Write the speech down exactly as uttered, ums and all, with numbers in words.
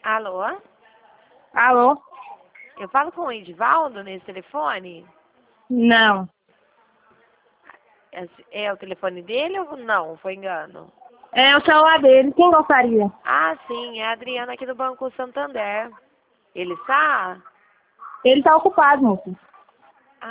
Alô? Alô? Eu falo com o Edivaldo nesse telefone? Não. É, é o telefone dele ou não? Foi engano? É o celular dele. Quem gostaria? Ah, sim. É a Adriana aqui do Banco Santander. Ele está? Ele tá ocupado, moço.